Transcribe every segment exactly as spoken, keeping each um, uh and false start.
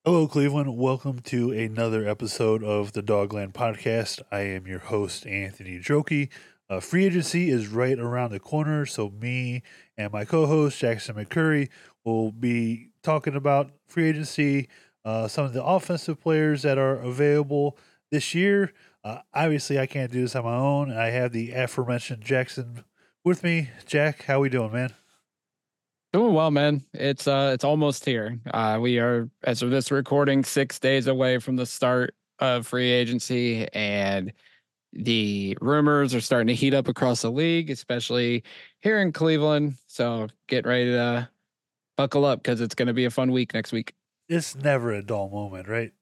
Hello, Cleveland. Welcome to another episode of the Dogland Podcast. I am your host, Anthony Joki. Uh, free agency is right around the corner, so me and my co-host Jackson McCurry will be talking about free agency, uh, some of the offensive players that are available this year. Uh, obviously, I can't do this on my own. I have the aforementioned Jackson with me. Jack, how we doing, man? Doing well, man. It's uh it's almost here. Uh we are, as of this recording, six days away from the start of free agency, and the rumors are starting to heat up across the league, especially here in Cleveland. So get ready to buckle up because it's gonna be a fun week next week. It's never a dull moment, right?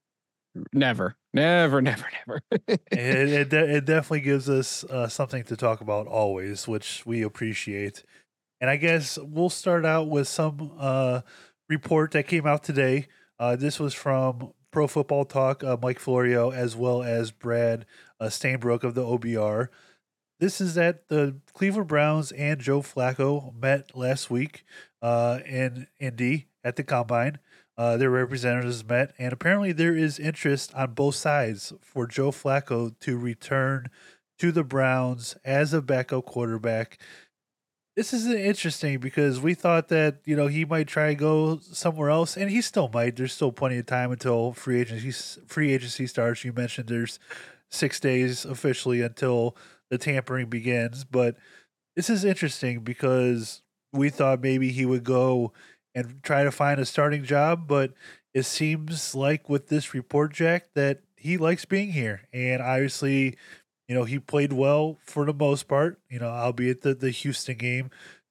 Never, never, never, never. It it, de- it definitely gives us uh, something to talk about always, which we appreciate. And I guess we'll start out with some uh, report that came out today. Uh, this was from Pro Football Talk, uh, Mike Florio, as well as Brad uh, Stainbrook of the O B R. This is that the Cleveland Browns and Joe Flacco met last week uh, in Indy at the combine. Uh, their representatives met, and apparently there is interest on both sides for Joe Flacco to return to the Browns as a backup quarterback. This is interesting because we thought that you know he might try to go somewhere else, and he still might. There's still plenty of time until free agency free agency starts. You mentioned there's six days officially until the tampering begins, but this is interesting because we thought maybe he would go and try to find a starting job, but it seems like with this report, Jack, that he likes being here, and obviously you know, he played well for the most part, you know, albeit the, the Houston game.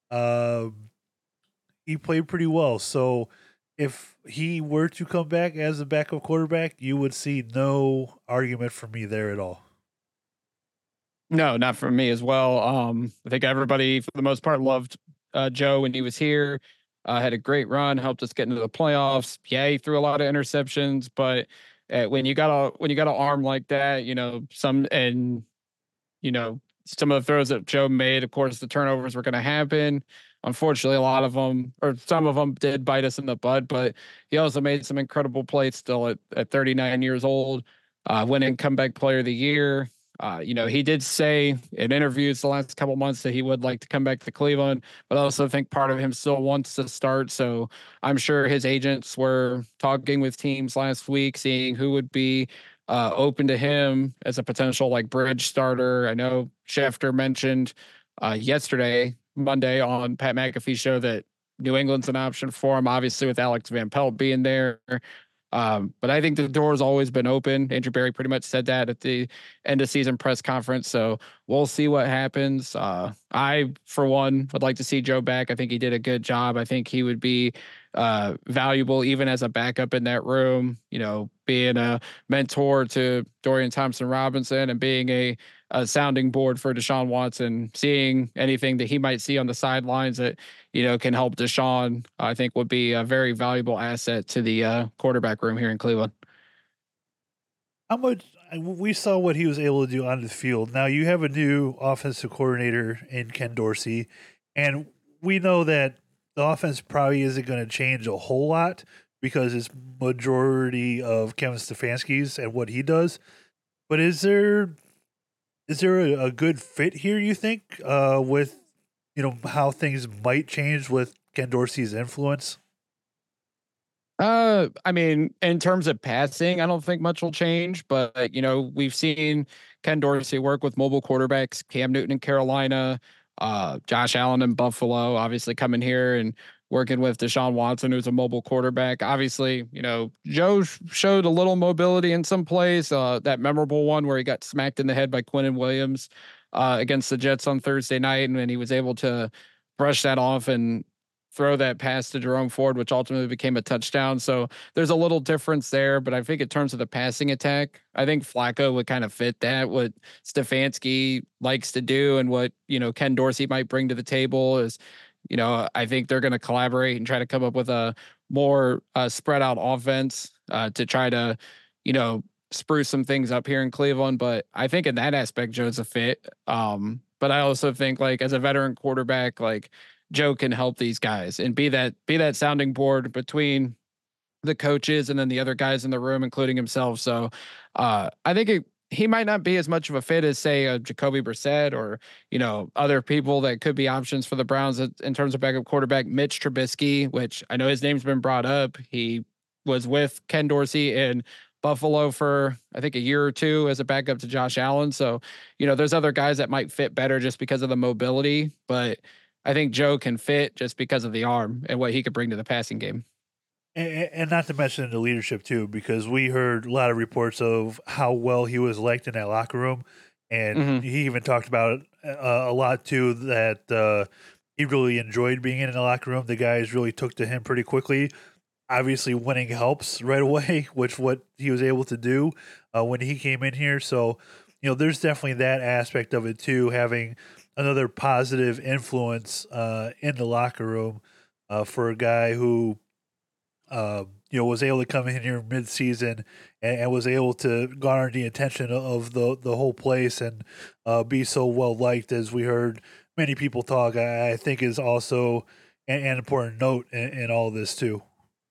Um, he played pretty well. So if he were to come back as a backup quarterback, you would see no argument for me there at all. No, not for me as well. Um, I think everybody, for the most part, loved uh, Joe when he was here. Uh, had a great run, helped us get into the playoffs. Yeah, he threw a lot of interceptions, but uh, when you got a when you got an arm like that, you know, some and you know some of the throws that Joe made, of course, the turnovers were going to happen. Unfortunately, a lot of them, or some of them, did bite us in the butt. But he also made some incredible plays still at, at thirty-nine years old, uh, winning comeback player of the year. Uh, you know, he did say in interviews the last couple months that he would like to come back to Cleveland, but I also think part of him still wants to start. So I'm sure his agents were talking with teams last week, seeing who would be uh, open to him as a potential like bridge starter. I know Schefter mentioned uh, yesterday, Monday, on Pat McAfee's show that New England's an option for him, obviously with Alex Van Pelt being there. Um, but I think the door has always been open. Andrew Berry pretty much said that at the end of season press conference. So we'll see what happens. Uh, I, for one, would like to see Joe back. I think he did a good job. I think he would be uh, valuable even as a backup in that room, you know, being a mentor to Dorian Thompson Robinson and being a, a sounding board for Deshaun Watson, seeing anything that he might see on the sidelines that you know, can help Deshaun, I think would be a very valuable asset to the uh, quarterback room here in Cleveland. How much we saw what he was able to do on the field. Now you have a new offensive coordinator in Ken Dorsey, and we know that the offense probably isn't going to change a whole lot because it's majority of Kevin Stefanski's and what he does. But is there is there a, a good fit here? You think uh, with you know how things might change with Ken Dorsey's influence? Uh, I mean, in terms of passing, I don't think much will change, but you know, we've seen Ken Dorsey work with mobile quarterbacks, Cam Newton in Carolina, uh, Josh Allen in Buffalo, obviously coming here and working with Deshaun Watson, who's a mobile quarterback. Obviously, you know, Joe sh- showed a little mobility in some plays. Uh, that memorable one where he got smacked in the head by Quinnen Williams uh, against the Jets on Thursday night, and then he was able to brush that off and throw that pass to Jerome Ford, which ultimately became a touchdown. So there's a little difference there, but I think in terms of the passing attack, I think Flacco would kind of fit that. What Stefanski likes to do and what, you know, Ken Dorsey might bring to the table is, you know, I think they're going to collaborate and try to come up with a more uh, spread out offense uh, to try to, you know, spruce some things up here in Cleveland. But I think in that aspect, Joe's a fit. Um, but I also think like as a veteran quarterback, like Joe can help these guys and be that be that sounding board between the coaches and then the other guys in the room, including himself. So uh, I think it, he might not be as much of a fit as, say, a Jacoby Brissett or, you know, other people that could be options for the Browns in terms of backup quarterback. Mitch Trubisky, which I know his name's been brought up. He was with Ken Dorsey in Buffalo for, I think, a year or two as a backup to Josh Allen. So, you know, there's other guys that might fit better just because of the mobility. But I think Joe can fit just because of the arm and what he could bring to the passing game. And, and not to mention the leadership too, because we heard a lot of reports of how well he was liked in that locker room, and Mm-hmm. he even talked about it uh, a lot too. That uh, he really enjoyed being in the locker room. The guys really took to him pretty quickly. Obviously, winning helps right away, which what he was able to do uh, when he came in here. So, you know, there's definitely that aspect of it too, having another positive influence uh, in the locker room uh, for a guy who um, you know, was able to come in here mid-season and, and was able to garner the attention of the the whole place and uh, be so well liked, as we heard many people talk. I, I think is also an, an important note in, in all this too.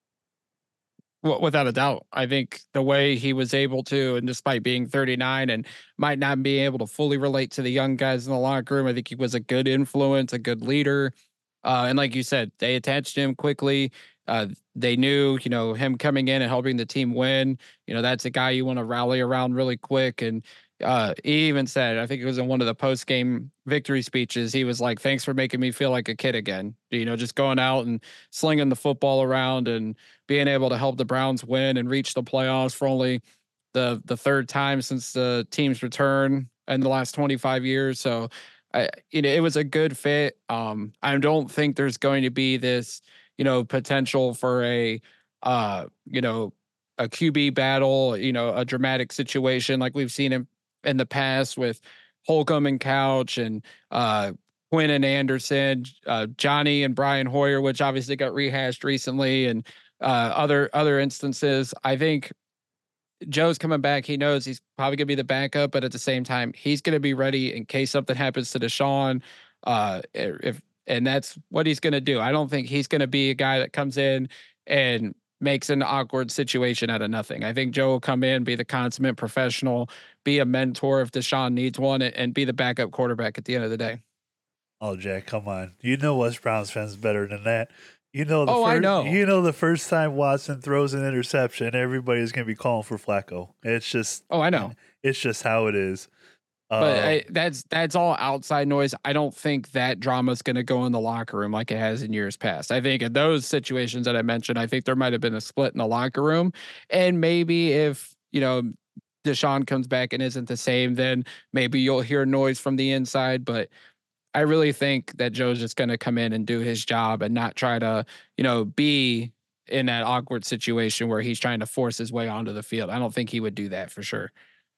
Well, without a doubt, I think the way he was able to, and despite being thirty-nine and might not be able to fully relate to the young guys in the locker room, I think he was a good influence, a good leader. Uh, and like you said, they attached him quickly. Uh, they knew, you know, him coming in and helping the team win. You know, that's a guy you want to rally around really quick. And uh, he even said, I think it was in one of the post game victory speeches, he was like, "Thanks for making me feel like a kid again." You know, just going out and slinging the football around and being able to help the Browns win and reach the playoffs for only the the third time since the team's return in the last twenty-five years. So, I, you know, it was a good fit. Um, I don't think there's going to be this, you know, potential for a, uh, you know, a Q B battle, you know, a dramatic situation like we've seen in in the past with Holcomb and Couch and uh, Quinn and Anderson, uh, Johnny and Brian Hoyer, which obviously got rehashed recently, and uh, other other instances. I think Joe's coming back. He knows he's probably going to be the backup, but at the same time, he's going to be ready in case something happens to Deshaun. Uh, if and that's what he's going to do. I don't think he's going to be a guy that comes in and makes an awkward situation out of nothing. I think Joe will come in, be the consummate professional, be a mentor if Deshaun needs one, and be the backup quarterback at the end of the day. Oh, Jack, come on! You know us Browns fans better than that. You know the Oh, I first. know. You know the first time Watson throws an interception, everybody's gonna be calling for Flacco. It's just. Oh, I know. It's just how it is. But Um, I, that's that's all outside noise. I don't think that drama is going to go in the locker room like it has in years past. I think in those situations that I mentioned, I think there might have been a split in the locker room, and maybe if you know Deshaun comes back and isn't the same, then maybe you'll hear noise from the inside. But I really think that Joe's just going to come in and do his job and not try to you know be in that awkward situation where he's trying to force his way onto the field. I don't think he would do that for sure.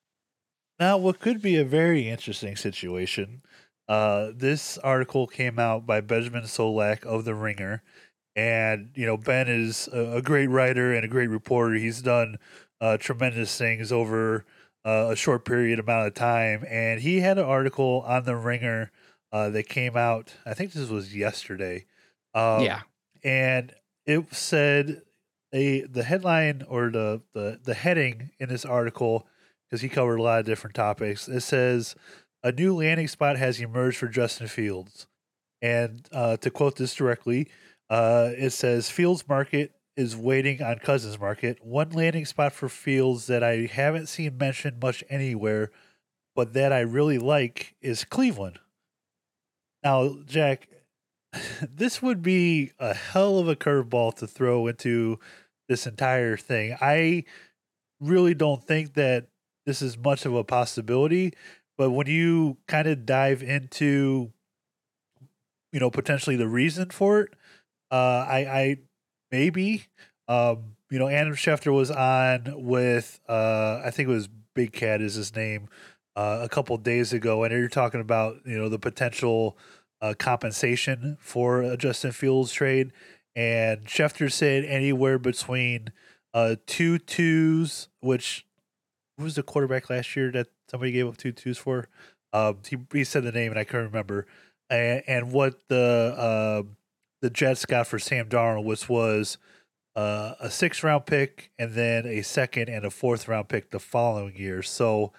Now, what could be a very interesting situation, uh, this article came out by Benjamin Solak of The Ringer. And, you know, Ben is a, a great writer and a great reporter. He's done uh, tremendous things over uh, a short period amount of time. And he had an article on The Ringer uh, that came out, I think this was yesterday. Um, Yeah. and it said a the headline or the, the, the heading in this article, because he covered a lot of different topics. It says a new landing spot has emerged for Justin Fields, and uh, to quote this directly, uh, it says Fields Market is waiting on Cousins Market. One landing spot for Fields that I haven't seen mentioned much anywhere, but that I really like is Cleveland. Now, Jack, this would be a hell of a curveball to throw into this entire thing. I really don't think that this is much of a possibility, but when you kind of dive into, you know, potentially the reason for it, uh, I, I maybe, um, you know, Adam Schefter was on with, uh, I think it was Big Cat is his name, uh, a couple days ago, and you're talking about, you know, the potential uh, compensation for a Justin Fields trade, and Schefter said anywhere between uh, two twos, which who was the quarterback last year that somebody gave up two twos for? Um, he he said the name and I can't remember. And, and what the uh, the Jets got for Sam Darnold, which was uh, a sixth round pick, and then a second and a fourth round pick the following year. So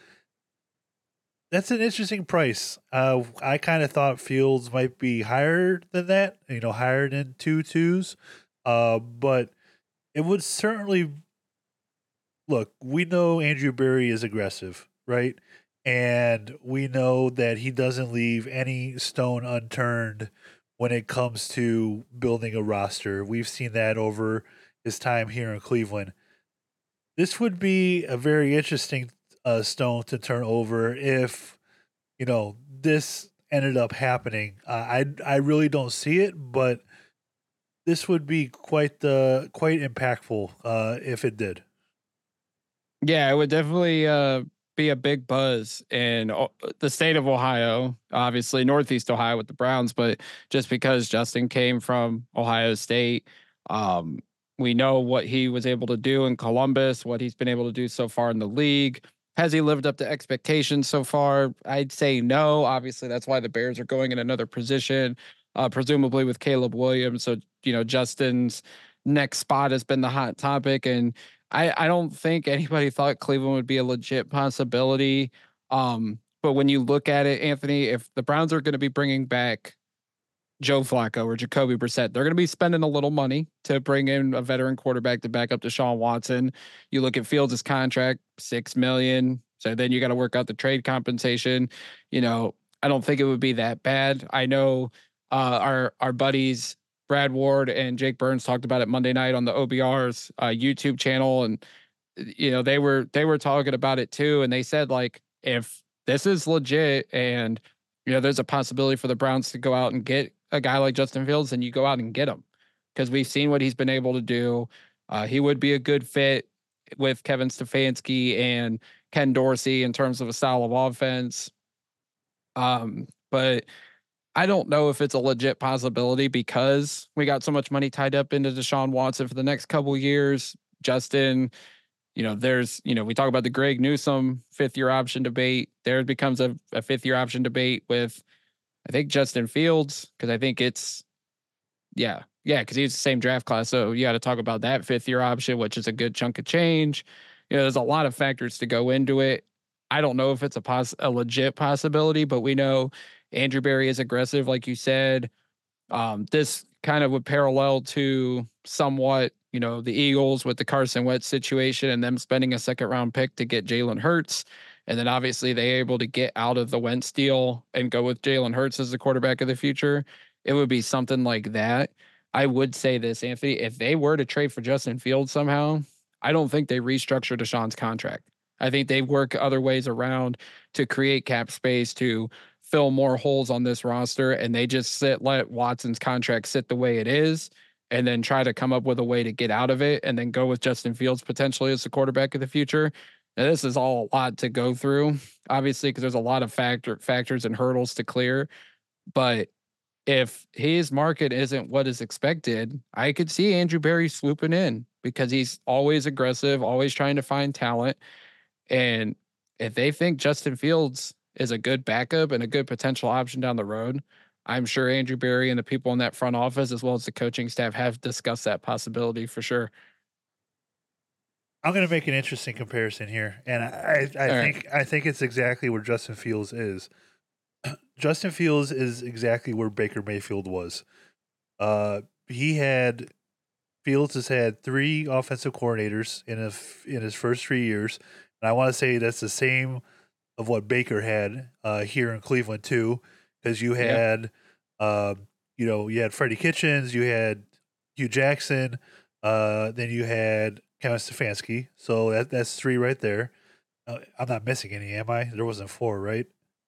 that's an interesting price. Uh, I kind of thought Fields might be higher than that, you know, higher than two twos. Uh, but it would certainly look. We know Andrew Berry is aggressive, right? And we know that he doesn't leave any stone unturned when it comes to building a roster. We've seen that over his time here in Cleveland. This would be a very interesting uh, stone to turn over if you know this ended up happening. Uh, I I really don't see it, but this would be quite the quite impactful uh, if it did. Yeah, it would definitely uh, be a big buzz in o- the state of Ohio, obviously Northeast Ohio with the Browns, but just because Justin came from Ohio State, um, we know what he was able to do in Columbus, what he's been able to do so far in the league. Has he lived up to expectations so far? I'd say no. Obviously, that's why the Bears are going in another position, uh, presumably with Caleb Williams. So, you know, Justin's next spot has been the hot topic. And I, I don't think anybody thought Cleveland would be a legit possibility. Um, but when you look at it, Anthony, if the Browns are going to be bringing back Joe Flacco or Jacoby Brissett, they're going to be spending a little money to bring in a veteran quarterback to back up Deshaun Watson. You look at Fields' contract, six million. So then you got to work out the trade compensation. You know, I don't think it would be that bad. I know uh, our our buddies Brad Ward and Jake Burns talked about it Monday night on the O B R's uh, YouTube channel, and you know they were they were talking about it too, and they said like if this is legit and you know there's a possibility for the Browns to go out and get a guy like Justin Fields, then you go out and get him because we've seen what he's been able to do. Uh, he would be a good fit with Kevin Stefanski and Ken Dorsey in terms of a style of offense. Um, but I don't know if it's a legit possibility because we got so much money tied up into Deshaun Watson for the next couple years. Justin, you know, there's, you know, we talk about the Greg Newsome fifth year option debate. There becomes a, a fifth year option debate with, I think, Justin Fields, because I think it's, yeah, yeah, because he's the same draft class. So you got to talk about that fifth year option, which is a good chunk of change. You know, there's a lot of factors to go into it. I don't know if it's a pos- a legit possibility, but we know Andrew Berry is aggressive, like you said. Um, this kind of would parallel to somewhat, you know, the Eagles with the Carson Wentz situation and them spending a second round pick to get Jalen Hurts. And then obviously they able to get out of the Wentz deal and go with Jalen Hurts as the quarterback of the future. It would be something like that. I would say this, Anthony, if they were to trade for Justin Fields somehow, I don't think they restructure Deshaun's contract. I think they work other ways around to create cap space to fill more holes on this roster, and they just sit let Watson's contract sit the way it is, and then try to come up with a way to get out of it, and then go with Justin Fields potentially as the quarterback of the future. And this is all a lot to go through, obviously, because there's a lot of factor factors and hurdles to clear. But if his market isn't what is expected, I could see Andrew Berry swooping in because he's always aggressive, always trying to find talent. And if they think Justin Fields is a good backup and a good potential option down the road, I'm sure Andrew Berry and the people in that front office, as well as the coaching staff, have discussed that possibility for sure. I'm going to make an interesting comparison here, and I, I All right. think I think it's exactly where Justin Fields is. Justin Fields is exactly where Baker Mayfield was. Uh, he had Fields has had three offensive coordinators in a, in his first three years, and I want to say that's the same of what Baker had uh, here in Cleveland too, because you Yeah. had, um, you know, you had Freddie Kitchens, you had Hugh Jackson, uh, then you had Kevin Stefanski. So that that's three right there. Uh, I'm not missing any, am I? There wasn't four, right?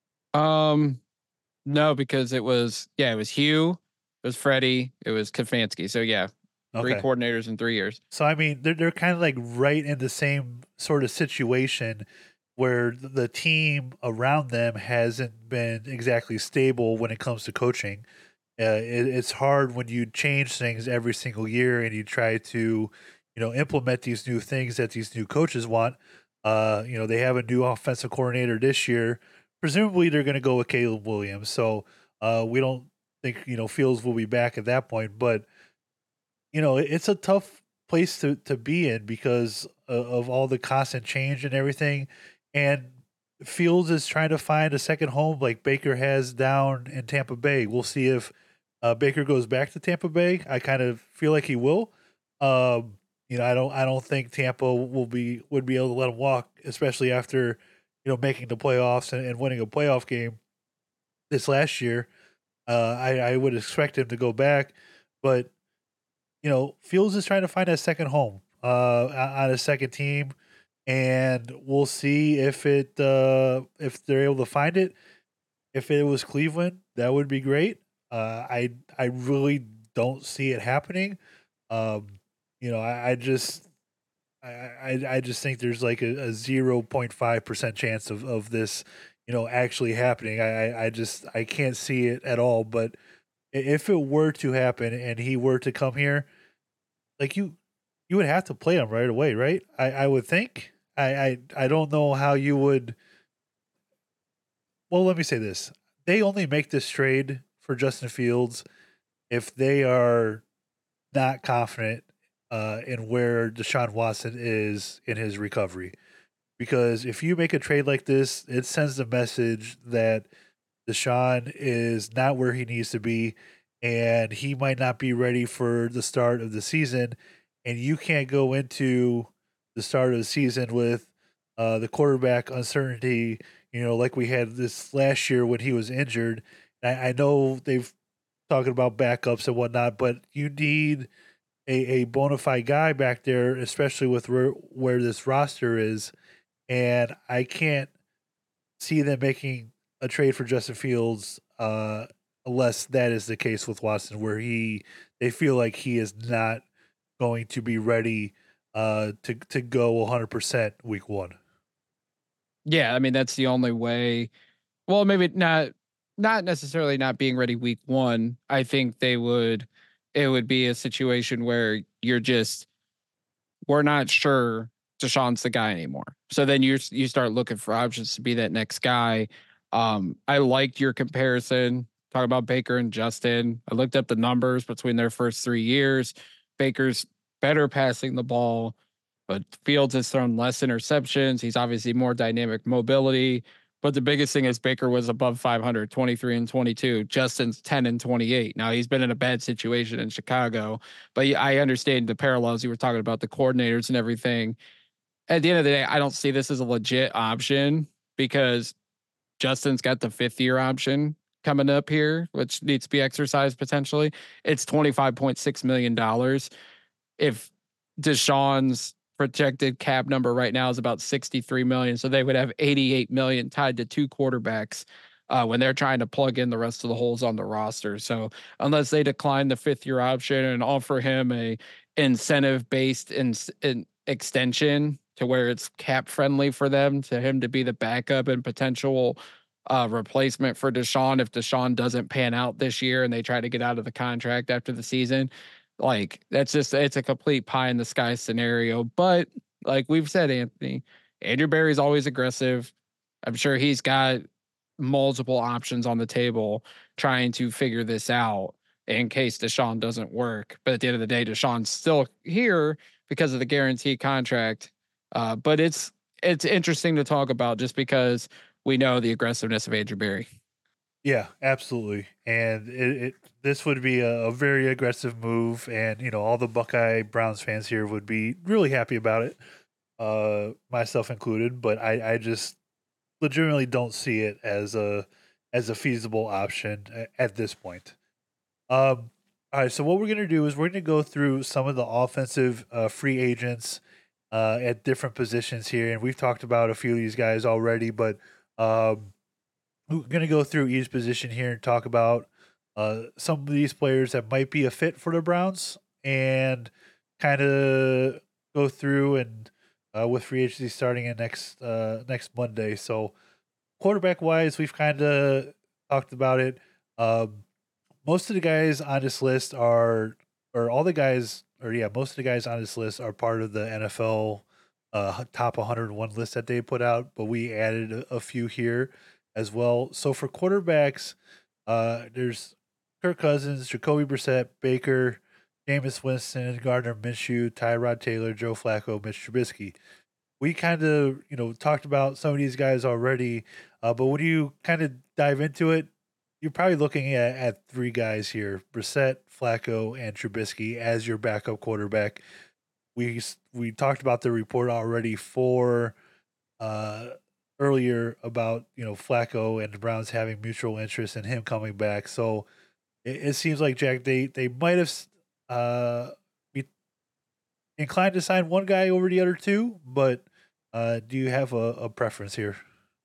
Um, no, because it was yeah, it was Hugh, it was Freddie, it was Kafansky. So yeah, three Okay. coordinators in three years. So I mean, they're they're kind of like right in the same sort of situation where the team around them hasn't been exactly stable when it comes to coaching. Uh, it, it's hard when you change things every single year and you try to, you know, implement these new things that these new coaches want. Uh, you know, they have a new offensive coordinator this year. Presumably, they're going to go with Caleb Williams. So uh, we don't think you know Fields will be back at that point. But you know, it, it's a tough place to to be in because of, of all the constant change and everything. And Fields is trying to find a second home like Baker has down in Tampa Bay. We'll see if uh, Baker goes back to Tampa Bay. I kind of feel like he will. Um, you know, I don't I don't think Tampa will be would be able to let him walk, especially after you know making the playoffs and, and winning a playoff game this last year. Uh, I, I would expect him to go back, but you know, Fields is trying to find a second home uh, on a second team, and we'll see if it uh, if they're able to find it. If it was Cleveland, that would be great. Uh, I I really don't see it happening. Um, you know, I, I just I, I I just think there's like a zero point five percent chance of of this, you know, actually happening. I I I just I can't see it at all. But i- if it were to happen and he were to come here, like you you would have to play him right away, right? I I would think. I I I don't know how you would. Well, let me say this: they only make this trade for Justin Fields if they are not confident uh, in where Deshaun Watson is in his recovery. Because if you make a trade like this, it sends the message that Deshaun is not where he needs to be, and he might not be ready for the start of the season. And you can't go into the start of the season with uh, the quarterback uncertainty, you know, like we had this last year when he was injured. I, I know they've talking about backups and whatnot, but you need a, a bona fide guy back there, especially with where, where this roster is. And I can't see them making a trade for Justin Fields uh, unless that is the case with Watson, where he they feel like he is not going to be ready uh, to to go one hundred percent week one. Yeah, I mean that's the only way. Well, maybe not not necessarily not being ready week one. I think they would it would be a situation where you're just we're not sure Deshaun's the guy anymore. So then you you start looking for options to be that next guy. Um, I liked your comparison. Talk about Baker and Justin. I looked up the numbers between their first three years. Baker's better passing the ball, but Fields has thrown less interceptions. He's obviously more dynamic mobility. But the biggest thing is Baker was above five hundred, twenty-three and twenty-two. Justin's ten and twenty-eight. Now he's been in a bad situation in Chicago, but I understand the parallels you were talking about, the coordinators and everything. At the end of the day, I don't see this as a legit option because Justin's got the fifth year option coming up here, which needs to be exercised potentially. It's twenty-five point six million dollars. If Deshaun's projected cap number right now is about sixty-three million, so they would have eighty-eight million tied to two quarterbacks uh, when they're trying to plug in the rest of the holes on the roster. So unless they decline the fifth year option and offer him a incentive based in, in extension to where it's cap friendly for them, to him to be the backup and potential uh, replacement for Deshaun if Deshaun doesn't pan out this year and they try to get out of the contract after the season, like that's just it's a complete pie in the sky scenario. But like we've said, Anthony, Andrew Berry's always aggressive. I'm sure he's got multiple options on the table trying to figure this out in case Deshaun doesn't work. But at the end of the day, Deshaun's still here because of the guarantee contract. Uh, but it's it's interesting to talk about just because we know the aggressiveness of Andrew Berry. Yeah, absolutely. And it, it this would be a, a very aggressive move, and you know all the Buckeye Browns fans here would be really happy about it, uh, myself included. But I, I just legitimately don't see it as a as a feasible option at, at this point. Um, all right, so what we're gonna do is we're gonna go through some of the offensive uh, free agents uh, at different positions here, and we've talked about a few of these guys already, but um, we're gonna go through each position here and talk about uh, some of these players that might be a fit for the Browns, and kind of go through and uh, with free agency starting in next uh, next Monday. So quarterback wise, we've kind of talked about it. Um, most of the guys on this list are, or all the guys, or yeah, most of the guys on this list are part of the N F L uh, top one hundred one list that they put out, but we added a, a few here as well. So for quarterbacks, uh, there's Kirk Cousins, Jacoby Brissett, Baker, Jameis Winston, Gardner Minshew, Tyrod Taylor, Joe Flacco, Mitch Trubisky. We kind of, you know, talked about some of these guys already, uh, but when you kind of dive into it, you're probably looking at, at three guys here: Brissett, Flacco, and Trubisky as your backup quarterback. We we talked about the report already for uh, earlier about, you know, Flacco and the Browns having mutual interest in him coming back. So it, it seems like, Jack, they they might have uh, be inclined to sign one guy over the other two, but uh, do you have a, a preference here?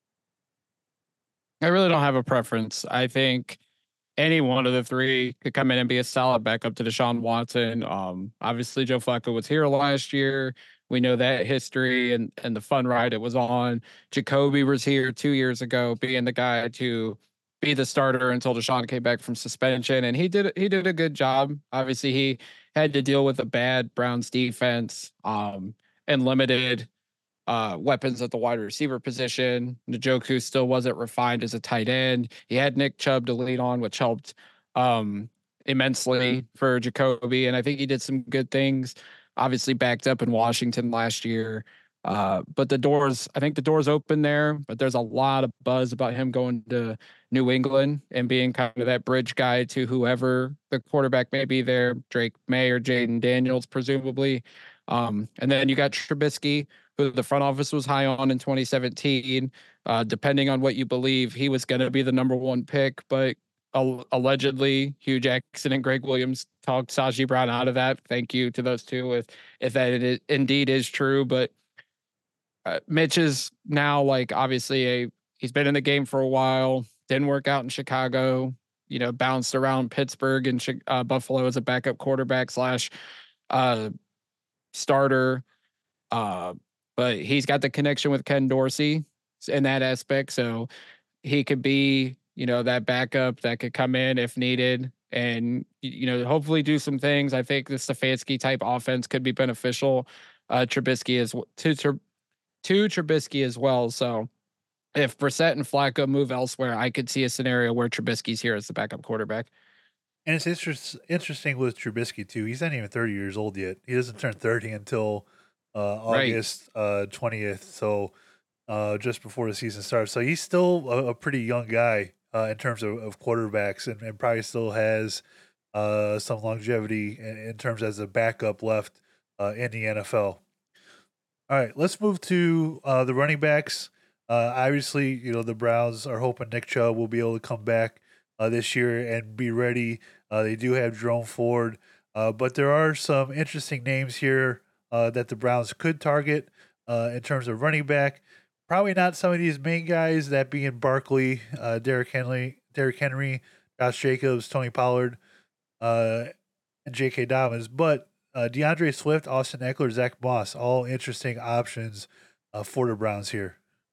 I really don't have a preference. I think any one of the three could come in and be a solid backup to Deshaun Watson. Um, obviously, Joe Flacco was here last year. We know that history and and the fun ride it was on. Jacoby was here two years ago, being the guy to be the starter until Deshaun came back from suspension, and he did he did a good job. Obviously, he had to deal with a bad Browns defense um, and limited uh, weapons at the wide receiver position. Njoku still wasn't refined as a tight end. He had Nick Chubb to lead on, which helped um, immensely for Jacoby. And I think he did some good things, obviously backed up in Washington last year. Uh, but the doors, I think the doors open there, but there's a lot of buzz about him going to New England and being kind of that bridge guy to whoever the quarterback may be there, Drake May or Jaden Daniels, presumably. Um, and then you got Trubisky, who the front office was high on in twenty seventeen. Uh, depending on what you believe, he was going to be the number one pick, but al- allegedly Hugh Jackson and Greg Williams talked Saji Brown out of that. Thank you to those two if if that it indeed is true. But uh, Mitch is now like obviously a he's been in the game for a while. Didn't work out in Chicago. You know, bounced around Pittsburgh and uh, Buffalo as a backup quarterback slash uh, starter. Uh, but he's got the connection with Ken Dorsey in that aspect. So he could be, you know, that backup that could come in if needed and, you know, hopefully do some things. I think the Stefanski type offense could be beneficial. Uh, Trubisky is to, to, to Trubisky as well. So if Brissett and Flacco move elsewhere, I could see a scenario where Trubisky's here as the backup quarterback. And it's interest, interesting with Trubisky too. He's not even thirty years old yet. He doesn't turn thirty until uh, Right. August uh, twentieth. So uh, just before the season starts. So he's still a, a pretty young guy uh, in terms of, of quarterbacks, and, and probably still has uh, some longevity in, in terms as a backup left uh, in the N F L. All right, let's move to uh, the running backs. Uh, obviously, you know, the Browns are hoping Nick Chubb will be able to come back uh, this year and be ready. Uh, they do have Jerome Ford, uh, but there are some interesting names here uh, that the Browns could target uh, in terms of running back. Probably not some of these main guys, that being Barkley, uh, Derrick Henry, Derrick Henry, Josh Jacobs, Tony Pollard, uh, and J K. Dobbins, but uh, DeAndre Swift, Austin Eckler, Zach Moss, all interesting options uh, for the Browns here.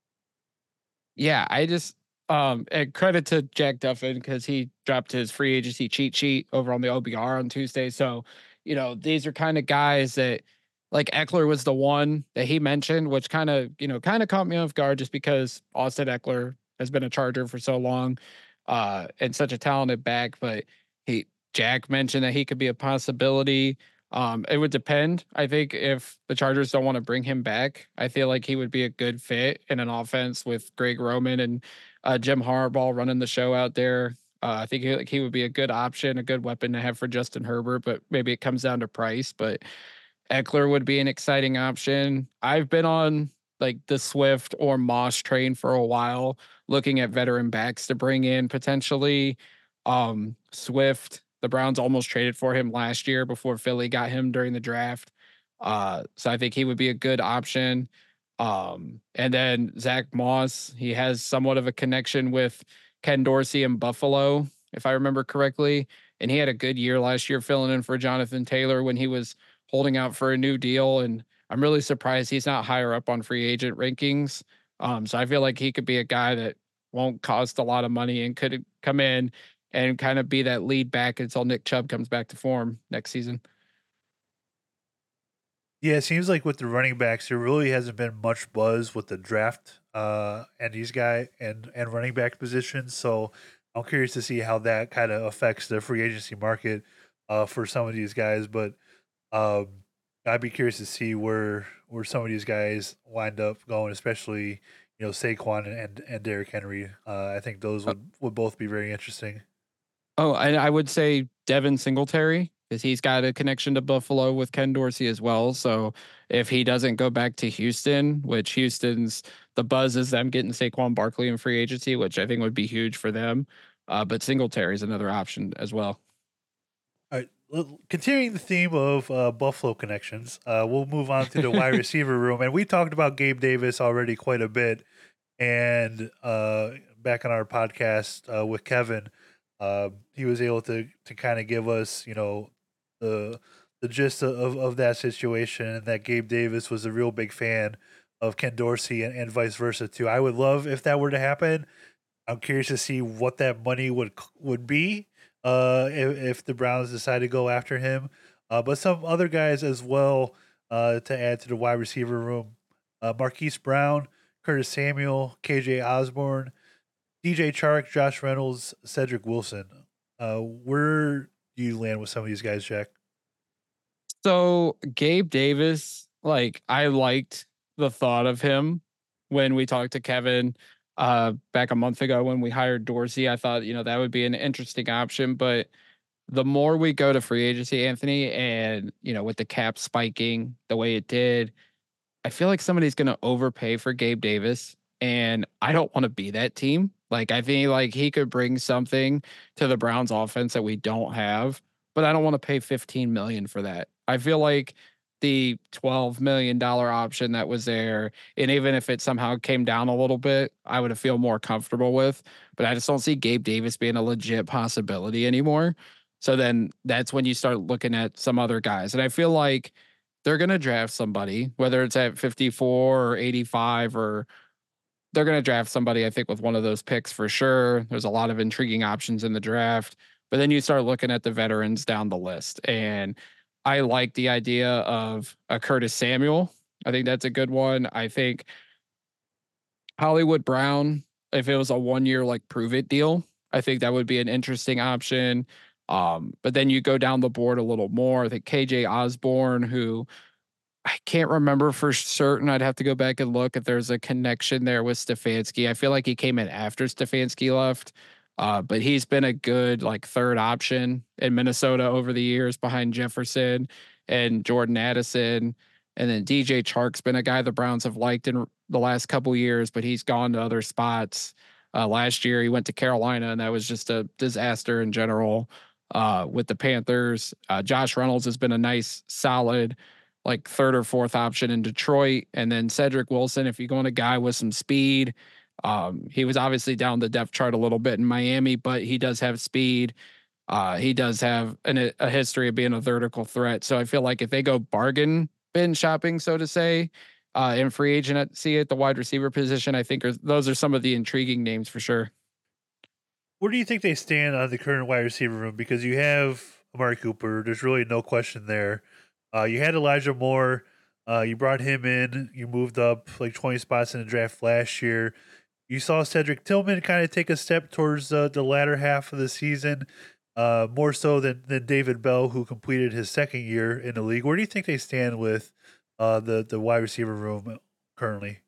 Yeah, I just um and credit to Jack Duffin because he dropped his free agency cheat sheet over on the O B R on Tuesday. So, you know, these are kind of guys that like Eckler was the one that he mentioned, which kind of, you know, kind of caught me off guard just because Austin Eckler has been a Charger for so long, uh, and such a talented back. But he Jack mentioned that he could be a possibility. Um, it would depend. I think if the Chargers don't want to bring him back, I feel like he would be a good fit in an offense with Greg Roman and uh, Jim Harbaugh running the show out there. Uh, I think he, like he would be a good option, a good weapon to have for Justin Herbert, but maybe it comes down to price. But Eckler would be an exciting option. I've been on like the Swift or Moss train for a while, looking at veteran backs to bring in potentially. Um, Swift, the Browns almost traded for him last year before Philly got him during the draft. Uh, so I think he would be a good option. Um, and then Zach Moss, he has somewhat of a connection with Ken Dorsey in Buffalo, if I remember correctly. And he had a good year last year filling in for Jonathan Taylor when he was holding out for a new deal. And I'm really surprised he's not higher up on free agent rankings. Um, so I feel like he could be a guy that won't cost a lot of money and could come in and kind of be that lead back until Nick Chubb comes back to form next season. Yeah, it seems like with the running backs, there really hasn't been much buzz with the draft uh, and these guy and and running back positions. So I'm curious to see how that kind of affects the free agency market uh, for some of these guys, but um, I'd be curious to see where where some of these guys wind up going, especially you know Saquon and and Derrick Henry. Uh, I think those Uh, would would both be very interesting. Oh, and I would say Devin Singletary because he's got a connection to Buffalo with Ken Dorsey as well. So if he doesn't go back to Houston, which Houston's the buzz is them getting Saquon Barkley in free agency, which I think would be huge for them. Uh, but Singletary is another option as well. All right, l- continuing the theme of uh, Buffalo connections, uh, we'll move on to the wide receiver room, and we talked about Gabe Davis already quite a bit, and uh, back on our podcast uh, with Kevin, uh, he was able to to kind of give us, you know, the the gist of, of that situation, and that Gabe Davis was a real big fan of Ken Dorsey and, and vice versa too. I would love if that were to happen. I'm curious to see what that money would would be uh, if, if the Browns decide to go after him. Uh, but some other guys as well uh, to add to the wide receiver room: uh, Marquise Brown, Curtis Samuel, K J Osborne, D J Chark, Josh Reynolds, Cedric Wilson. Uh, where do you land with some of these guys, Jack? So Gabe Davis, like I liked the thought of him when we talked to Kevin uh back a month ago when we hired Dorsey. I thought, you know, that would be an interesting option, but the more we go to free agency, Anthony, and you know, with the cap spiking the way it did, I feel like somebody's going to overpay for Gabe Davis, and I don't want to be that team. Like I think like he could bring something to the Browns offense that we don't have, but I don't want to pay fifteen million for that. I feel like the twelve million dollar option that was there, and even if it somehow came down a little bit, I would feel more comfortable with. But I just don't see Gabe Davis being a legit possibility anymore. So then that's when you start looking at some other guys. And I feel like they're going to draft somebody, whether it's at fifty-four or eighty-five, or they're going to draft somebody, I think, with one of those picks for sure. There's a lot of intriguing options in the draft. But then you start looking at the veterans down the list. And I like the idea of a Curtis Samuel. I think that's a good one. I think Hollywood Brown, if it was a one year like prove it deal, I think that would be an interesting option. Um, but then you go down the board a little more. I think K J Osborne, who I can't remember for certain. I'd have to go back and look if there's a connection there with Stefanski. I feel like he came in after Stefanski left, uh, but he's been a good like third option in Minnesota over the years behind Jefferson and Jordan Addison. And then D J Chark's been a guy the Browns have liked in the last couple years, but he's gone to other spots. Uh, last year he went to Carolina, and that was just a disaster in general uh, with the Panthers. Uh, Josh Reynolds has been a nice, solid like third or fourth option in Detroit. And then Cedric Wilson, if you're going a guy with some speed, um, he was obviously down the depth chart a little bit in Miami, but he does have speed. Uh, he does have an, a history of being a vertical threat. So I feel like if they go bargain bin shopping, so to say, uh, in free agency at the wide receiver position, I think are, those are some of the intriguing names for sure. Where do you think they stand on the current wide receiver room? Because you have Amari Cooper. There's really no question there. Uh, you had Elijah Moore. Uh, you brought him in. You moved up like twenty spots in the draft last year. You saw Cedric Tillman kind of take a step towards uh, the latter half of the season, uh, more so than, than David Bell, who completed his second year in the league. Where do you think they stand with uh, the, the wide receiver room currently?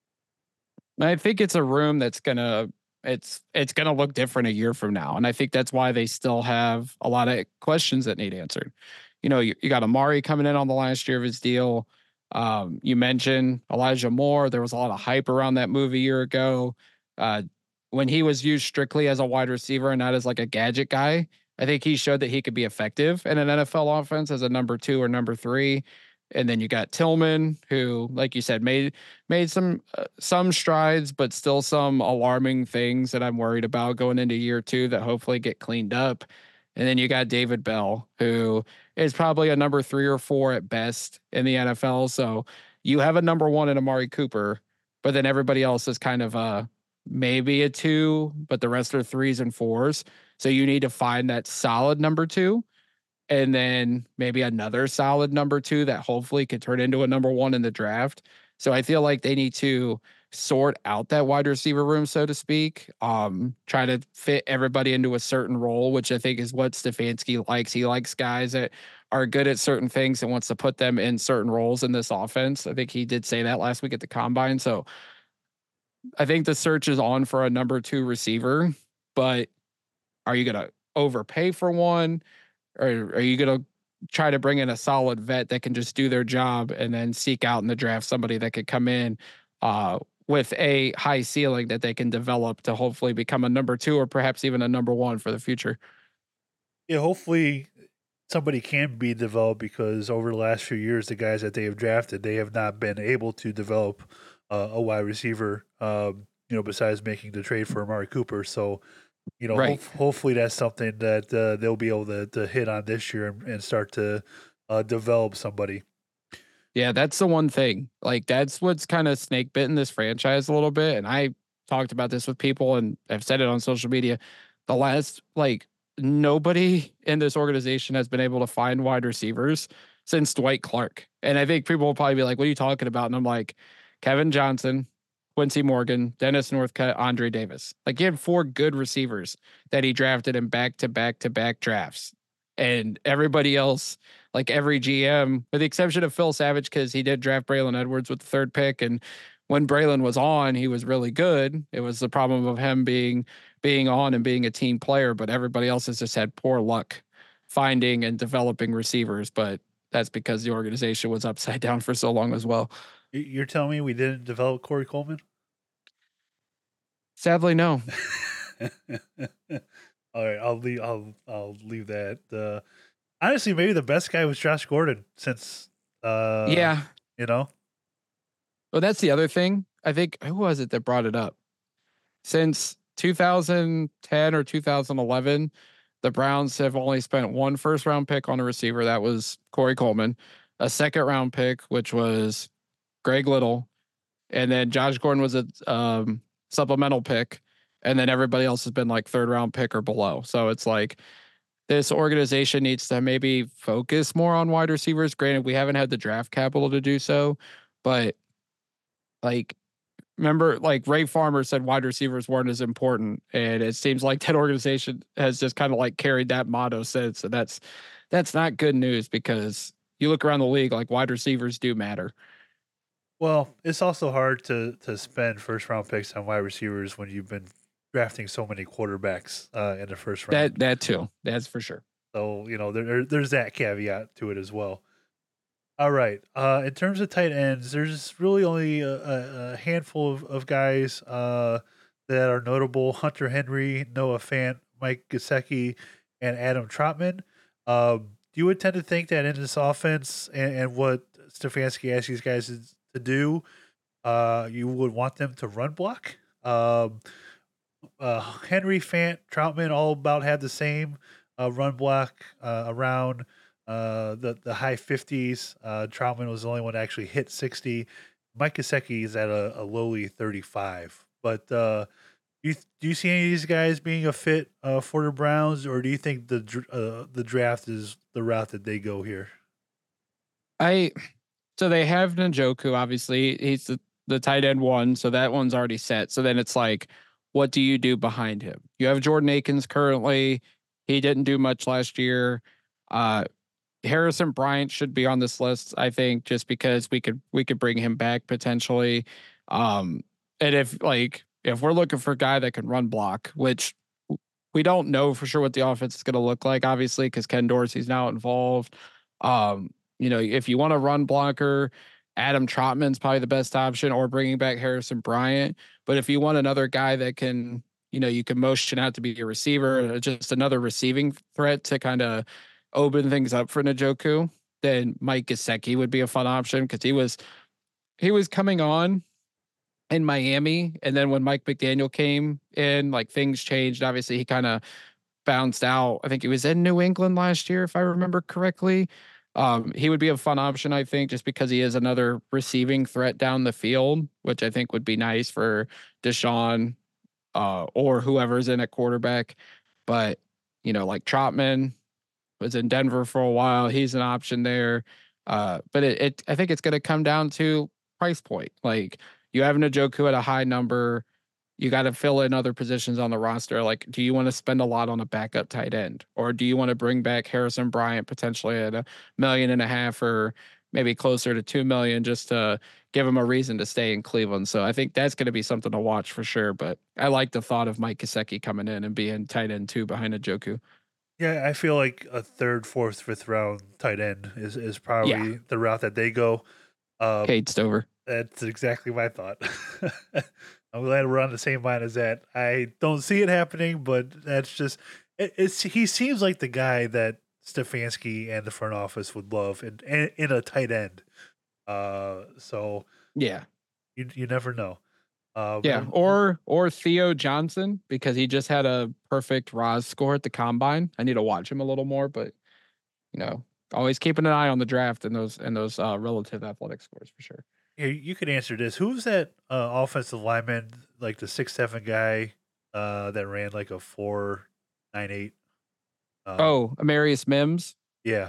I think it's a room that's gonna it's it's gonna look different a year from now, and I think that's why they still have a lot of questions that need answered. You know, you, you got Amari coming in on the last year of his deal. Um, you mentioned Elijah Moore. There was a lot of hype around that move a year ago. Uh, when he was used strictly as a wide receiver and not as like a gadget guy, I think he showed that he could be effective in an N F L offense as a number two or number three. And then you got Tillman, who, like you said, made made some uh, some strides, but still some alarming things that I'm worried about going into year two that hopefully get cleaned up. And then you got David Bell, who is probably a number three or four at best in the N F L. So you have a number one in Amari Cooper, but then everybody else is kind of a maybe a two, but the rest are threes and fours. So you need to find that solid number two, and then maybe another solid number two that hopefully could turn into a number one in the draft. So I feel like they need to sort out that wide receiver room, so to speak. Um, try to fit everybody into a certain role, which I think is what Stefanski likes. He likes guys that are good at certain things and wants to put them in certain roles in this offense. I think he did say that last week at the combine. So I think the search is on for a number two receiver, but are you going to overpay for one? Or are you going to try to bring in a solid vet that can just do their job and then seek out in the draft somebody that could come in uh, with a high ceiling that they can develop to hopefully become a number two or perhaps even a number one for the future? Yeah, hopefully somebody can be developed because over the last few years, the guys that they have drafted, they have not been able to develop uh, a wide receiver. Um, you know, besides making the trade for Amari Cooper. So, you know, Right. hope, hopefully that's something that uh, they'll be able to, to hit on this year and, and start to uh, develop somebody. Yeah, that's the one thing. Like that's what's kind of snake bitten this franchise a little bit. And I talked about this with people and I've said it on social media. The last like nobody in this organization has been able to find wide receivers since Dwight Clark. And I think people will probably be like, what are you talking about? And I'm like, Kevin Johnson, Quincy Morgan, Dennis Northcutt, Andre Davis. Like he had four good receivers that he drafted in back to back to back drafts. And everybody else, like every G M, with the exception of Phil Savage, because he did draft Braylon Edwards with the third pick. And when Braylon was on, he was really good. It was the problem of him being being on and being a team player, but everybody else has just had poor luck finding and developing receivers. But that's because the organization was upside down for so long as well. You're telling me we didn't develop Corey Coleman? Sadly, no. All right, I'll leave. I'll I'll leave that. Uh, honestly, maybe the best guy was Josh Gordon since. Uh, yeah. You know. Well, that's the other thing. I think who was it that brought it up? Since two thousand ten or two thousand eleven, the Browns have only spent one first round pick on a receiver. That was Corey Coleman, a second round pick, which was Greg Little, and then Josh Gordon was a um, supplemental pick, and then everybody else has been like third round pick or below. So it's like this organization needs to maybe focus more on wide receivers. Granted, we haven't had the draft capital to do so, but like remember, like Ray Farmer said, wide receivers weren't as important, and it seems like that organization has just kind of like carried that motto since. So that's that's not good news because you look around the league, like wide receivers do matter. Well, it's also hard to to spend first round picks on wide receivers when you've been drafting so many quarterbacks uh, in the first round. That that too, that's for sure. So you know there there's that caveat to it as well. All right. Uh, in terms of tight ends, there's really only a, a handful of, of guys uh, that are notable: Hunter Henry, Noah Fant, Mike Gesicki, and Adam Trotman. Um, do you tend to think that in this offense and, and what Stefanski asks these guys to, to do, uh, you would want them to run block? Um, uh, Henry, Fant, Troutman all about had the same uh, run block uh, around uh, the the high fifties. Uh, Troutman was the only one to actually hit sixty. Mike Gesicki is at a, a lowly thirty-five. But uh, do you do you see any of these guys being a fit uh, for the Browns, or do you think the dr- uh, the draft is the route that they go here? I so they have Njoku, obviously. He's the, the tight end one, so that one's already set. So then it's like, what do you do behind him? You have Jordan Akins currently. He didn't do much last year. Uh, Harrison Bryant should be on this list, I think, just because we could we could bring him back potentially. Um, and if like if we're looking for a guy that can run block, which we don't know for sure what the offense is going to look like, obviously, because Ken Dorsey's now involved. Um, you know, if you want a run blocker, Adam Trotman's probably the best option, or bringing back Harrison Bryant. But if you want another guy that can, you know, you can motion out to be a receiver, just another receiving threat to kind of open things up for Njoku, then Mike Gesicki would be a fun option because he was he was coming on in Miami, and then when Mike McDaniel came in, like things changed. Obviously, he kind of bounced out. I think he was in New England last year, if I remember correctly. Um, he would be a fun option, I think, just because he is another receiving threat down the field, which I think would be nice for Deshaun uh, or whoever's in at quarterback. But you know, like Trotman was in Denver for a while. He's an option there. Uh, but it, it, I think it's going to come down to price point. Like you have Njoku at a high number. You got to fill in other positions on the roster. Like, do you want to spend a lot on a backup tight end? Or do you want to bring back Harrison Bryant potentially at a million and a half or maybe closer to two million just to give him a reason to stay in Cleveland? So I think that's going to be something to watch for sure. But I like the thought of Mike Gesicki coming in and being tight end two behind Njoku. Yeah, I feel like a third, fourth, fifth round tight end is, is probably Yeah. the route that they go. Um, Cade Stover. That's exactly my thought. I'm glad we're on the same line as that. I don't see it happening, but that's just it, it's. He seems like the guy that Stefanski and the front office would love in in, in a tight end. Uh, so Yeah. you you never know. Um, Yeah, and- or or Theo Johnson because he just had a perfect R O S score at the combine. I need to watch him a little more, but you know, always keeping an eye on the draft and those and those uh, relative athletic scores for sure. Here, you could answer this. Who's that uh, offensive lineman, like the six seven guy uh, that ran like a four nine eight? Um, Oh, Amarius Mims. yeah.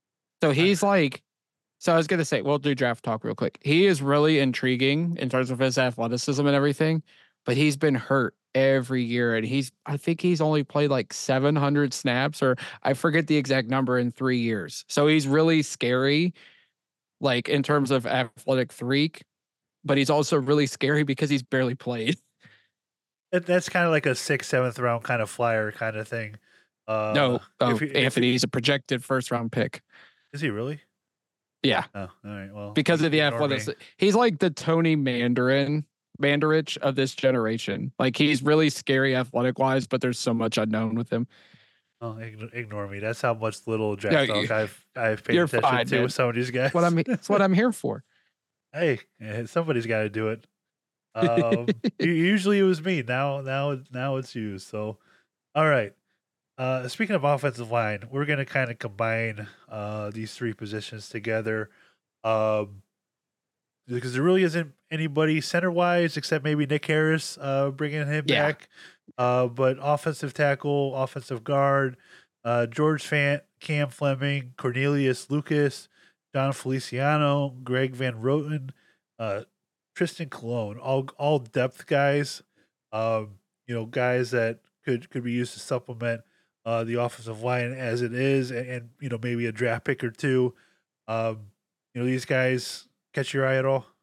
So he's like, so I was gonna say, we'll do draft talk real quick. He is really intriguing in terms of his athleticism and everything, but he's been hurt every year, and he's I think he's only played like seven hundred snaps, or I forget the exact number in three years. So he's really scary, like in terms of athletic freak, but he's also really scary because he's barely played. That, that's kind of like a sixth, seventh round kind of flyer kind of thing. Uh, No, oh, if he, if Anthony, he, he's a projected first round pick. is he really? Yeah, Oh, all right. Well, because of the ignore me. athletics. He's like the Tony Mandarin, Mandarich of this generation. Like he's really scary athletic wise, but there's so much unknown with him. Oh, ignore, ignore me. That's how much little draft No, talk you- I've I've paid you're attention fine, to man. with some of these guys. That's what I'm. That's what I'm here for. Hey, eh, somebody's got to do it. Um, u- usually it was me. Now, now, now it's you. So, all right. Uh, speaking of offensive line, we're gonna kind of combine uh these three positions together. Um, because there really isn't anybody center wise except maybe Nick Harris, uh, bringing him Yeah. back. Uh, but offensive tackle, offensive guard, uh, George Fant, Cam Fleming, Cornelius Lucas, John Feliciano, Greg Van Roten, uh, Tristan Colon, all all depth guys. Um, you know, guys that could could be used to supplement uh the offensive line as it is, and, and you know maybe a draft pick or two. Um, you know, these guys catch your eye at all?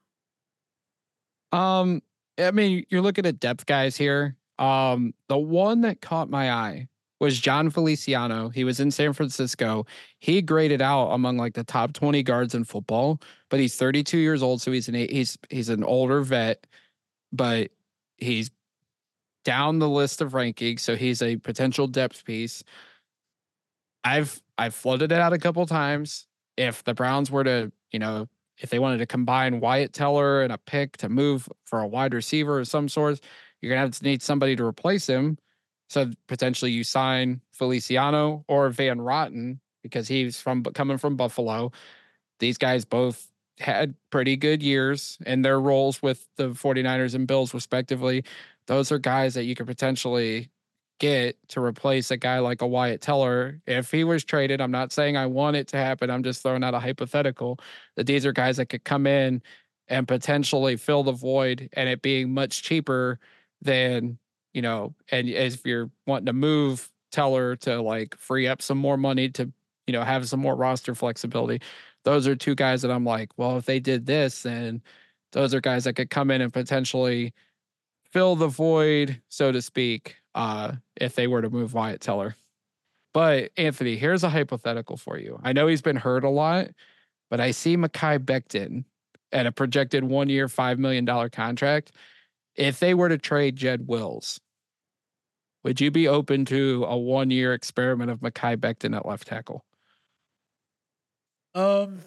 Um, I mean, you're looking at depth guys here. Um, the one that caught my eye was John Feliciano. He was in San Francisco. He graded out among like the top twenty guards in football, but he's thirty-two years old, so he's an he's he's an older vet, but he's down the list of rankings, so he's a potential depth piece. I've I've floated it out a couple times. If the Browns were to, you know, if they wanted to combine Wyatt Teller and a pick to move for a wide receiver of some sort, you're gonna have to need somebody to replace him. So potentially you sign Feliciano or Van Rotten because he's from coming from Buffalo. These guys both had pretty good years in their roles with the 49ers and Bills respectively. Those are guys that you could potentially get to replace a guy like a Wyatt Teller if he was traded. I'm not saying I want it to happen. I'm just throwing out a hypothetical that these are guys that could come in and potentially fill the void, and it being much cheaper than, you know, and if you're wanting to move Teller to like free up some more money to, you know, have some more roster flexibility. Those are two guys that I'm like, well, if they did this, then those are guys that could come in and potentially fill the void, so to speak, uh, if they were to move Wyatt Teller. But Anthony, here's a hypothetical for you. I know he's been hurt a lot, but I see Mekhi Becton at a projected one year, five million dollars contract. If they were to trade Jed Wills, would you be open to a one year experiment of Mekhi Becton at left tackle? Um,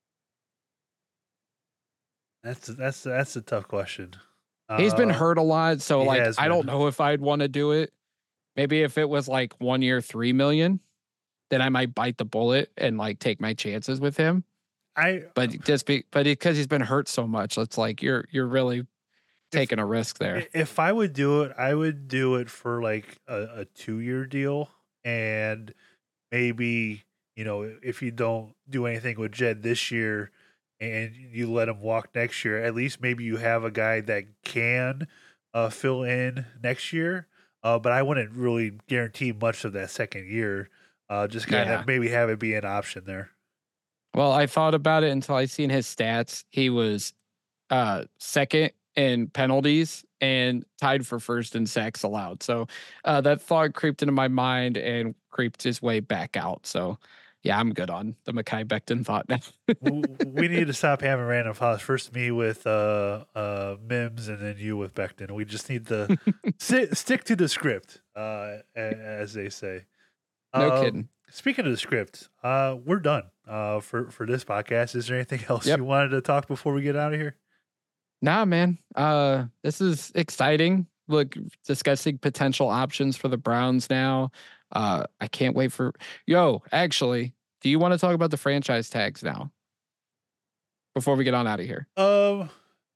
that's that's that's a tough question. He's been Uh, hurt a lot, so he like has I don't been. know if I'd want to do it. Maybe if it was like one year, three million, then I might bite the bullet and like take my chances with him. I But just be, but because he's been hurt so much, it's like you're you're really taking a risk there. i- if I would do it, I would do it for like a, a two year deal, and maybe you know if you don't do anything with Jed this year, and you let him walk next year, at least maybe you have a guy that can uh, fill in next year. Uh, but I wouldn't really guarantee much of that second year. Uh, just kind Yeah. of maybe have it be an option there. Well, I thought about it until I seen his stats. He was uh second in penalties and tied for first in sacks allowed. So uh that thought creeped into my mind and creeped his way back out. So yeah, I'm good on the Mekhi Becton thought now. We need to stop having random thoughts. First me with uh, uh, Mims, and then you with Becton. We just need to sit, stick to the script, uh, as they say. No Um, kidding. speaking of the script, uh, we're done uh, for for this podcast. Is there anything else Yep. you wanted to talk before we get out of here? Nah, man. Uh, this is exciting. Look, discussing potential options for the Browns now. Uh, I can't wait for. Yo, actually, do you want to talk about the franchise tags now before we get on out of here? Um,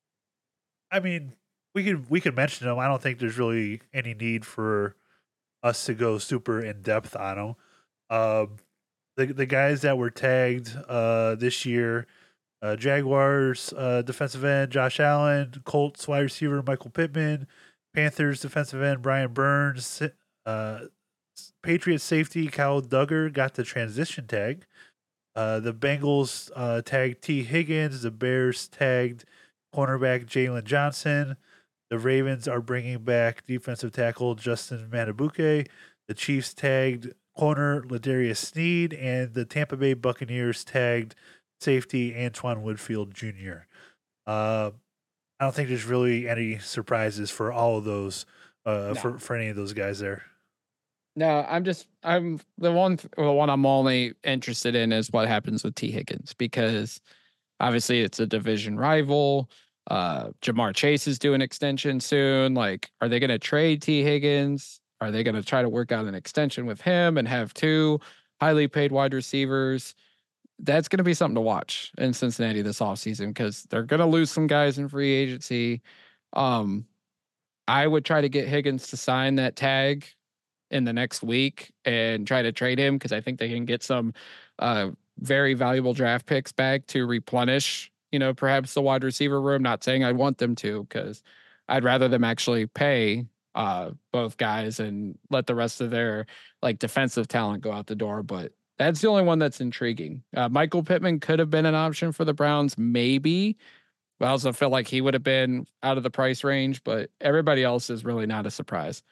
I mean, we could we could mention them. I don't think there's really any need for us to go super in depth on them. Um, the the guys that were tagged uh this year. Uh, Jaguars uh, defensive end Josh Allen, Colts wide receiver Michael Pittman, Panthers defensive end Brian Burns, uh, Patriots safety Kyle Duggar got the transition tag. Uh, the Bengals uh, tagged T. Higgins. The Bears tagged cornerback Jalen Johnson. The Ravens are bringing back defensive tackle Justin Matabuke. The Chiefs tagged corner Ladarius Sneed, and the Tampa Bay Buccaneers tagged safety Antoine Woodfield Junior Uh, I don't think there's really any surprises for all of those, uh, No. for for any of those guys there. No, I'm just I'm the one the one I'm only interested in is what happens with T. Higgins because obviously it's a division rival. Uh, Jamar Chase is doing extension soon. Like, are they going to trade T. Higgins? Are they going to try to work out an extension with him and have two highly paid wide receivers? That's going to be something to watch in Cincinnati this offseason because they're going to lose some guys in free agency. Um, I would try to get Higgins to sign that tag in the next week and try to trade him because I think they can get some uh, very valuable draft picks back to replenish, you know, perhaps the wide receiver room. Not saying I want them to because I'd rather them actually pay uh, both guys and let the rest of their like defensive talent go out the door. But that's the only one that's intriguing. Uh, Michael Pittman could have been an option for the Browns, maybe. But I also feel like he would have been out of the price range, but everybody else is really not a surprise.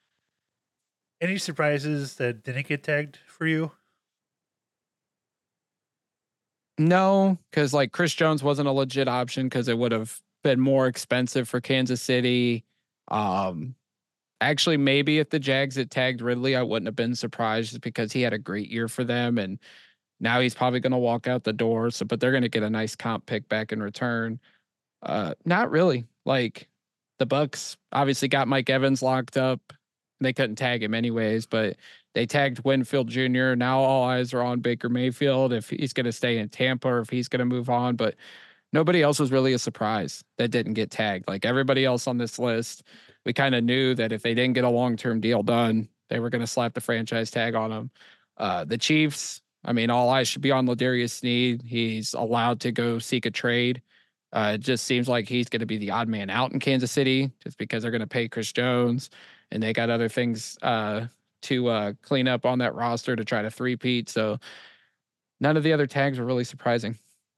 Any surprises that didn't get tagged for you? No, because like Chris Jones wasn't a legit option because it would have been more expensive for Kansas City. Um, actually, maybe if the Jags had tagged Ridley, I wouldn't have been surprised because he had a great year for them, and now he's probably going to walk out the door. So, but they're going to get a nice comp pick back in return. Uh, not really. Like the Bucks obviously got Mike Evans locked up. They couldn't tag him anyways, but they tagged Winfield Junior Now all eyes are on Baker Mayfield if he's going to stay in Tampa or if he's going to move on. But nobody else was really a surprise that didn't get tagged. Like everybody else on this list, we kind of knew that if they didn't get a long term deal done, they were going to slap the franchise tag on them. Uh, the Chiefs, I mean, all eyes should be on Ladarius Sneed. He's allowed to go seek a trade. Uh, it just seems like he's going to be the odd man out in Kansas City just because they're going to pay Chris Jones and they got other things uh, to uh, clean up on that roster to try to three-peat. So none of the other tags were really surprising.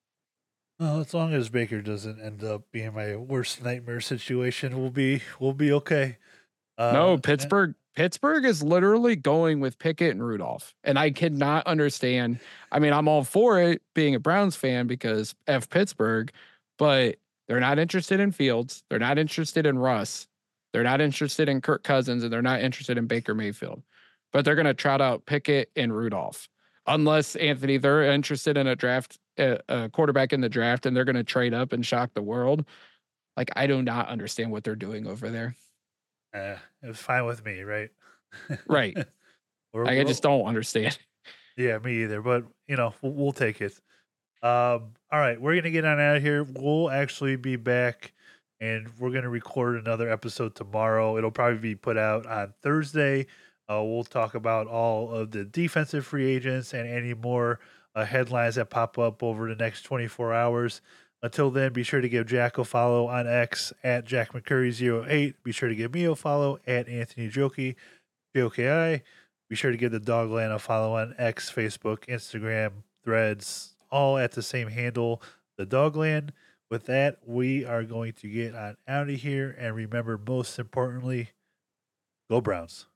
Well, as long as Baker doesn't end up being my worst nightmare situation, we'll be we'll be okay. Uh, no, Pittsburgh. Pittsburgh is literally going with Pickett and Rudolph, and I cannot understand. I mean, I'm all for it being a Browns fan because F Pittsburgh, but they're not interested in Fields. They're not interested in Russ. They're not interested in Kirk Cousins, and they're not interested in Baker Mayfield. But they're going to trot out Pickett and Rudolph, unless Anthony they're interested in a draft a, a quarterback in the draft, and they're going to trade up and shock the world. Like I do not understand what they're doing over there. Uh, it was fine with me, right? Right. We're, Like, I we're, just don't understand. yeah, me either. But you know, we'll, we'll take it. Um, all right, we're gonna get on out of here. We'll actually be back, and we're gonna record another episode tomorrow. It'll probably be put out on Thursday. Uh, we'll talk about all of the defensive free agents and any more uh, headlines that pop up over the next twenty-four hours. Until then, be sure to give Jack a follow on X at Jack McCurry zero eight. Be sure to give me a follow at Anthony Joki, J O K I. Be sure to give the Dogland a follow on X, Facebook, Instagram, Threads, all at the same handle, the Dogland. With that, we are going to get on out of here. And remember, most importantly, go Browns.